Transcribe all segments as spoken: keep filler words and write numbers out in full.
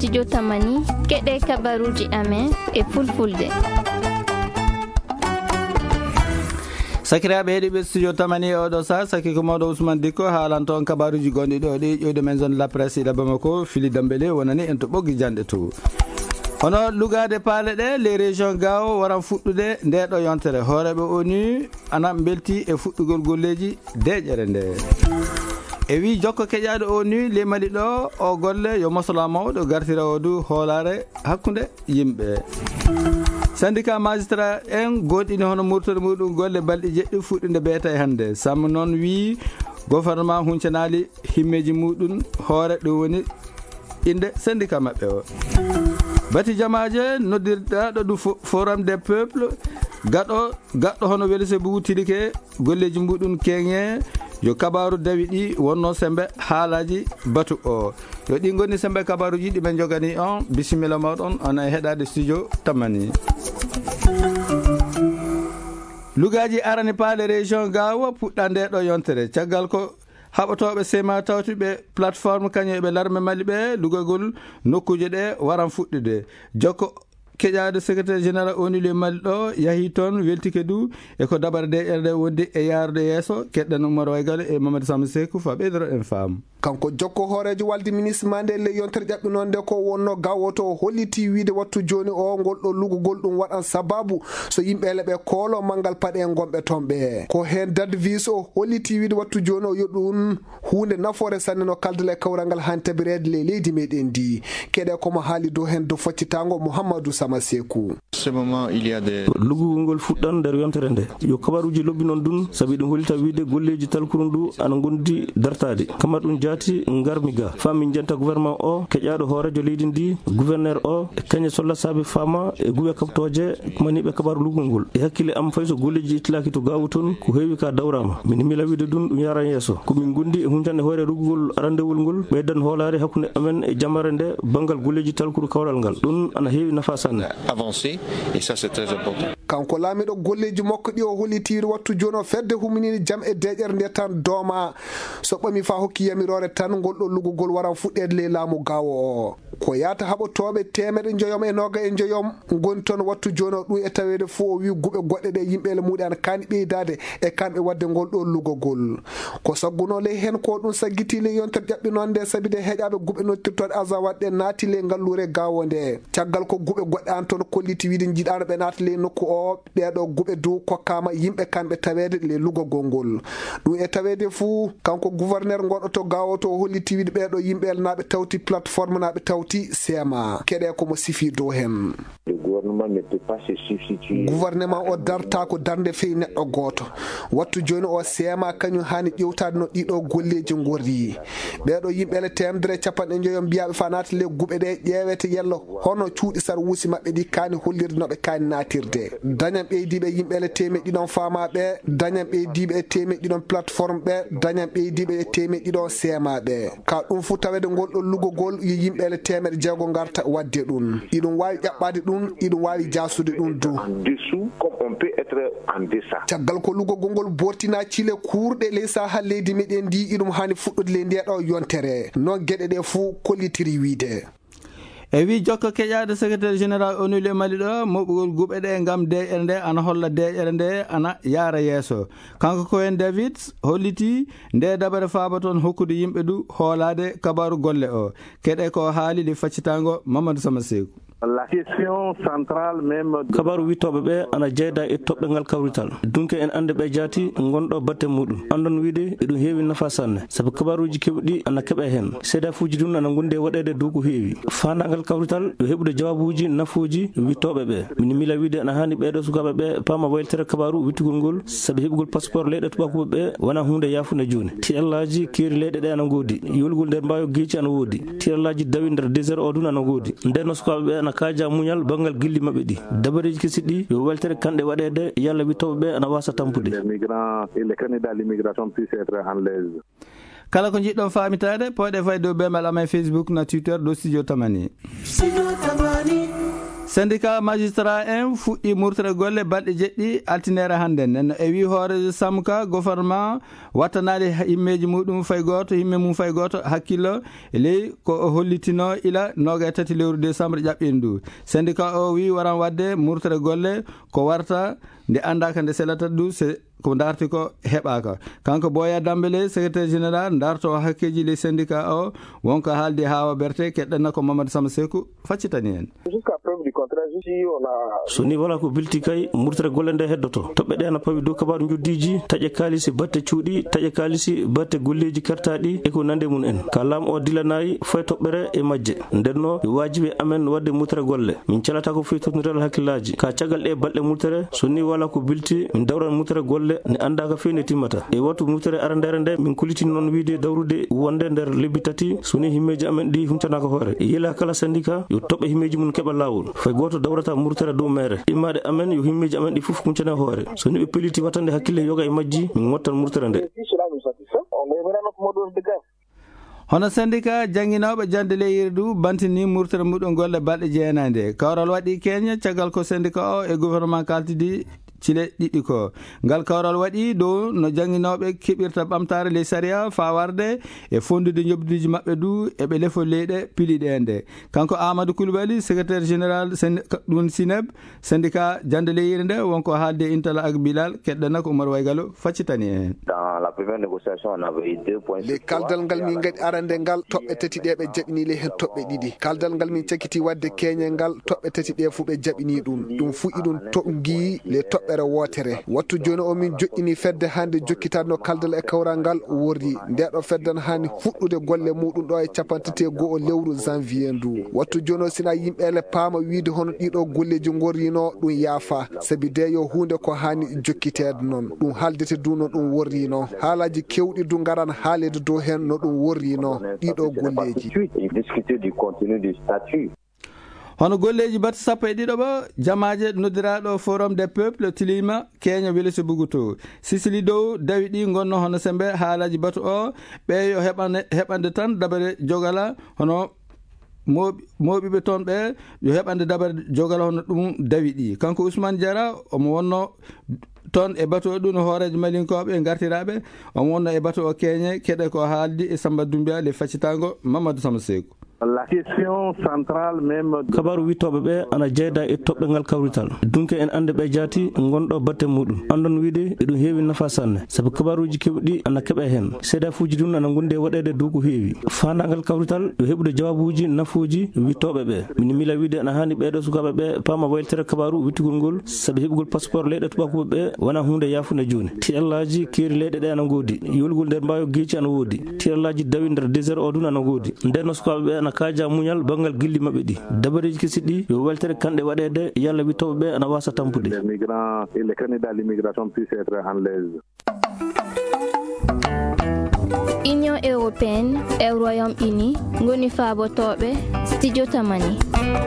studio Tamani keɗe kabaruji amen e fulfulde. sakiraɓe heeɗiɓe studio Tamani oɗo sa saki ko mawɗo Ousmane Dicko haalan toon kabaruji gonɗi ɗo ɗi ƴewde men zone la presse ila Bamako Fili Dambélé wonani en to ɓoggi janɗe to hono lugade paale ɗe les régions gawo waran fuɗɗude nde ɗo yontere hooreɓe ONU ana belti e fuɗɗugol golleji deƴƴere nde e wi jokko keƴaɗo ONU le Mali ɗo o golle yo masala mawɗo gartira o du hoolare hakkude yimɓe. syndicat magistrat en goɗɗini hono murtode muɗum golle balɗe jeɗɗi fuɗɗinde beeta e hannde sammo noon wi gouvernement huncanali himmeji muɗum hoore ɗum woni inde syndicat maɓɓe o. bati jamaje noddirɗaɗo du forum des peuples gaɗo gaɗɗo hono welse buutirike golleji muɗum keŋe yo kabaru dawi ɗi wonno sembe haalaji batu o yo ɗi gonni sembe kabaruji ɗi ɓe jogani on bisimilla mawɗon on e heɗade studio Tamani. lugaji arani paale région gawo puɗɗa nde ɗo yontere caggal ko haɓatoɓe sema tawtuɓe plateforme kañum eɓe larme Mali ɓe lugagol nokkuje ɗe waran fuɗɗude jokko keƴade secrétaire général ONU le Mali ɗo yahi toon weltike du e ko dabare de erde wondi e yarude yesso keɗɗen Oumar Waygale e Mamadou Samba Sekou fa ɓeydoro en faamu. kanko jokko hoorejo walde ministre mande le yontere ƴaɓɓinonde ko wonno gawoto o holliti wiide wattu joni o ngol ɗo lugugol ɗum waɗan sababu so yimɓele ɓe koolo manggal paɗe en gonɓe toon ɓe ko hen dad vis o holliti wiide wattu joni o yoɗɗum hunde nafoore sanne no kaldala e kawral ngal hani tabirede le leydi meɗen ndi keɗe komo haali dow hen dow faccitango Mouhamadou Sama Sekou. lugugol ngol fuɗɗan nder yontere nde yo kabaruji lobbi noon dun saabi ɗum hollita wiide golleji talkurum du ana gondi dartade kamar ɗum jati garmi ga fami janta gouvernement o keƴaɗo hoorejo leydi ndi gouverneur o e kañe solla saabi fama e guɓe kabtoje maniɓe kabaru lugol ngol e hakkille am fay so golleji ittilaki to gawu toon ko heewi ka dawrama min mila wiide ɗum ɗum yaran yesso komin gondi e huntande hoore lugugol arandewol ngol ɓeydan hoolare hakkude amen e jamare nde banggal golleji talkuɗo kawral ngal ɗum ana heewi nafa sanne avancé et ça c'est très important. kanko laamiɗo golleji makko ɗi o hollitiri wattu joni o fedde huminini jaam e deƴƴere nde tan dooma so ɓami fa hokki yamirore tan ngol ɗo lugugol waran fuɗɗede le laamu gawo o ko yata haɓotoɓe temeɗe joyom e noga e joyom goni toon wattu joni o ɗum e tawede fo o wi guɓe goɗɗe ɗe yimɓele muɗe ana kani ɓeydade e kamɓe wadde ngol ɗo lugogol ko sagguno ley hen ko ɗum saggiti le yontere ƴaɓɓinonde nde saabi de heƴaɓe guɓe nottirtoɗe azawaɗɗe naati le ngallure gawo nde caggal ko guɓe goɗɗe an toon kolliti wiide jiiɗano ɓe naata le nokku o ɗeɗo guɓe du kokkama yimɓe kamɓe tawede le lugogol ngol ɗum e tawede fuu kanko gouverneur gonɗo to gawo to holliti wiide ɓeɗo yimɓele naɓe tawti plateforme naɓe tawti sema keɗe komo sifi dow hen gouvernement o darta ko darde fewi neɗɗo goto wattu joni o sema kañum hani ƴewtade no ɗiɗo golleji gorri ɓeɗo yimɓele temedere capanɗe joyom mbiyaɓe fa naata le guɓe ɗe ƴeewete yello hono cuuɗi sar wuusi mabɓe ɗi kani hollirde noɓe kani natirde dañam ɓeydiɓe yimɓele temeɗɗi ɗiɗon famaɓe dañam ɓeydiɓe e temeɗɗi ɗiɗon plateforme ɓe dañam ɓeydiɓe e temeɗɗi ɗiɗon semaɓe ka ɗum fu tawede ngol ɗo lugogol yo yimɓele temeɗe jeego garta wadde ɗum iɗum wawi ƴaɓɓade ɗum iɗum wawi jasude ɗum du caggal ko lugogol ngol bortina cile kurɗe ley saha leydi meɗen ndi iɗum hani fuɗɗude le ndeɗo yontere noon gueɗe ɗe fuu kollitiri wiide e wi jokko keƴade secrétaire général ONU le Mali ɗo moɓugol guɓe ɗe gam deƴƴere nde ana holla deƴƴere nde ana yaara yesso kanko Koen David holliti nde dabare faaba toon hokkude yimɓe du hoolade kabaru golle o keɗe ko haali li faccitango Mamadou Sama Sekou. La question centrale même kabaru wittoɓe ɓe ana jeyda e toɓɓengal kawrital dunke en ande ɓe jaati gonɗo batte muɗum andon wiide eɗum heewi nafa sanne saabu kabaruji kewɗi ana keeɓe hen seeda fuji ɗum ana gonde waɗede dow ko heewi fandagal kawrital yo heɓude jawabuji nafuji wittoɓe ɓe min mila wiide ana hani ɓeɗo sukaɓe ɓe pama wayltere kabaru wittugol ngol saabu heɓugol passeport leyɗe tubakoɓe ɓe wona hunde yafude joni tiɗallaji keeri leyɗe ɗe ana goodi yolgol nder mbayo geeci ana woodi tiɗallaji dawi nder désert o dun ana goodi nden sukaɓe ɓe ana kaja muñal bangal gilli mabɓe ɗi dabareji kesiɗɗi yo weltere kanɗe waɗede yalla wittoɓe ɓe ana wasa tampude kala ko jiɗɗon famitade pooɗe fay dow bemal amen Facebook na Twitter dow studio Tamani. syndicat magistrat en fuɗɗi murtere golle balɗe jeɗɗi altinere hannde nen e wi hoore samka gouvernement wattanade himmeji muɗum fay goto himme mum fay goto hakkillo e ley ko hollitino ila noga e tati lewru décembre ƴaɓɓin ndu syndicat o wi waran wadde murtere golle ko warta nde andaka nde selata du se ko darti ko heɓaka kanko Boya Dambélé secrétaire général darto hakkeji les syndicats o wonko haaldi Hawa Berté keɗɗenna ko Mamadou Samba Sekou faccitani en so ni wala ko bilti kay murtere golle nde heddoto toɓɓe ɗe ana pawi dow kabaru juddiji taƴe kalisi batte cuuɗi taƴe kalisi batte golleji kartaɗi e ko nande mum en ka laam o dilanayi fay toɓɓere e majje ndenno wajibi amen wadde murtere golle min calata ko fewi totniral hakkillaji ka caggal ɗe balɗe murtere so ni wala ko bilti min dawran murtere golle ne andaka fewi ne timmata e wattu murtere arandere nde min kulitini noon wiide dawrude wonde nder lebbi tati soni himmeji amen ɗi humtanaka hoore e yila kala syndicat yo toɓɓe himmeji mum keɓa lawol fay goto dawrata murtere dow mere immade amen yo himmeji amen ɗi foof huncane hoore soni ɓe peliti wattande hakkille yoga e majji min mottan murtere nde hono syndicat jangguinoɓe jande leyiri du bantini murtere muɗum golle balɗe jeenade kawral waɗi keña caggal ko syndicat o e gouvernement kaltidi cile ɗiɗi ko ngal kawral waɗi dow no jangguinoɓe keɓirta ɓamtare ley saria fawarde e fondude jobdiji mabɓe du eɓe lefo leyɗe piliɗe nde kanko Amadou Coulibaly secrétaire général ɗum Sineb syndicat jande leyiri nde wonko haalde intala ak Bilal keɗɗana ko Oumar Waygalo faccitani en le kaldal ngal min gaɗi arande ngal toɓɓe tati ɗe ɓe jaɓinile hen toɓɓe ɗiɗi kaldal ngal min cakkiti wadde keñe ngal toɓɓe tati ɗe fu ɓe jaɓini ɗum ɗum fuɗɗi ɗum to gi le toɓɓere wotere wattu joni o min joƴƴini fedde hande jokkitadno kaldal e kawral ngal worri ndeɗo feddan hani fuɗɗude golle muɗum ɗo e capantati e goho lewru janvier ndu wattu joni o sina yimɓele paama wiide hono ɗiɗo golleji gorrino ɗum yaafa saabi de yo hunde ko hani jokkitede noon ɗum haaldete du no ɗum worrino haalaji kewɗi du garan haalede dow hen no ɗum worrino ɗiɗo golleji hono golleji batte sappo e ɗiɗo ɓo jamaje noddiraɗo forum des peuples tilima keña welesi buguto sisili dow dawi ɗi gonno hono sembe haalaji batu o ɓe yo heɓane heɓande tan dabare jogala hono moɓiɓe toon ɓe yo heɓande dabare jogala hono ɗum dawi ɗi kanko Ousmane Diarra omo wonno toon e bateau o ɗum no hooreje malinkoɓe gartiraɓe omo wonno e bateau o keñe keɗe ko haaldi e Samba Doumbia le faccitango Mamadou Samba Sekou la question centrale même kabaru wittoɓe ɓe ana jeyda e toɓɓengal kawrital dunke en ande ɓe jaati gonɗo batte muɗum andon wiide eɗum heewi nafa sanne saabu kabaruji kewɗi ana keeɓe hen seeda fuji ɗum ana gonde waɗede dow ko heewi fandagal kawrital yo heɓude jawabuji nafuji wittoɓe ɓe min mila wiide ana hani ɓeɗo sukaɓe ɓe paama wayltere kabaru wittugol ngol saabu heɓugol passeport leyɗe tubakoɓe ɓe wona hunde yafude joni tiɗallaji keeri leyɗe ɗe ana goodi yolgol nder mbayo geeci ana woodi tiɗallaji dawi nder désert o dun ana goodi ndenno sukaɓe ɓe ana kaja muñal bangal gilli mabɓe ɗi dabareji kesiɗɗi yo weltere kanɗe waɗede yalla wittoɓe ɓe ana wasa tampude les migrants et les candidats à l'immigration puissent être en l'aise. Union européenne e Royaume-Uni ngoni faabotoɓe studio tamani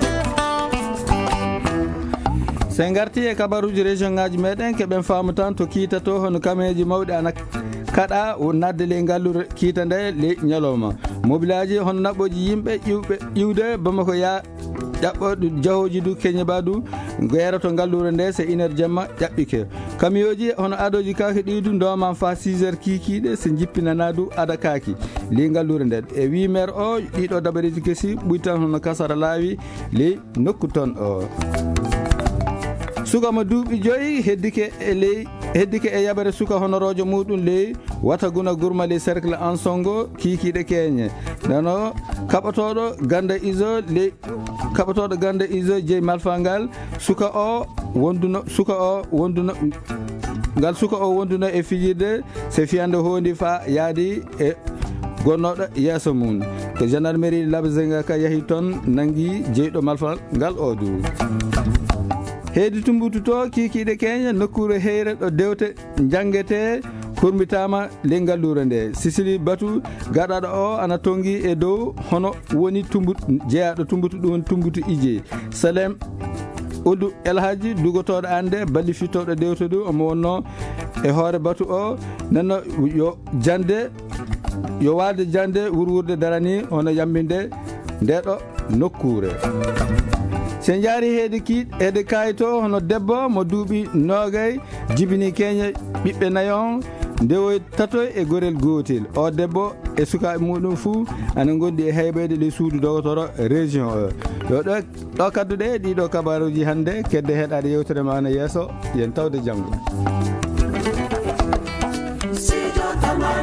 sen garti e kabaruji région ngaji meɗen keɓen faamu tan to kiitato hono kameji mawɗi ana kaɗa nadde le ngallure kiita nde le ñalowma mobilaji hono naɓɓoji yimɓe ƴiwɓe ƴiwde bamako ya ƴaɓɓo jahoji du keñe badu geerato ngallure nde c'est une heure jamma ƴaɓɓike kamioji hono adoji kaki ɗidu ndoma fa six heures kikiɗe se jippinana du ada kaki li ngallure nde e wi maire o ɗiɗo dabareji kesi ɓuytan hono kasara laawi li nokku ton o sukama duuɓi joyyi heddike e ley heddike e yabare suka honorojo muɗum ley wataguna gurma ley cercle en songo kikiɗe keñe nano kaɓatoɗo ganda iso ley kaɓatoɗo ganda iso jeeyi malfangal suka o wonduno suka o wonduno ngal suka o wonduno e fijirde se fiyande hondi fa yaadi e gonnoɗo yeeso mum ko gendarmerie labzenga ka yahi toon nangui jeyɗo malfal ngal o du heedi tumbutu to kikiɗe keñe nokkure heyre ɗo dewte jangguete kurmitama le ngallure nde Sisili Batu gaɗaɗo o ana tongi e dow hono woni tumbutu jeeyaɗo tumbutu ɗum tumbutu ije Salem Oudou Elhaji dugotoɗo ande balli fittoɗo dewte du omo wonno e hoore Batu o nanno yo jande yo walde jande wurwurde darani hono yambinde ndeɗo nokkure sen jaari heedi kiit ede kayito hono debbo mo duuɓi noogay jibini keñe ɓiɓɓe nayon ndewoy tatoy e gorel gotel o debbo e sukaɓe muɗum fuu ana gondi e heybede ɗe suudu dogotoro région o yo ɗo ɗo kadduɗe ɗiɗo kabaruji hannde kedde heɗade yewtere ma no yeeso yen tawde janggo.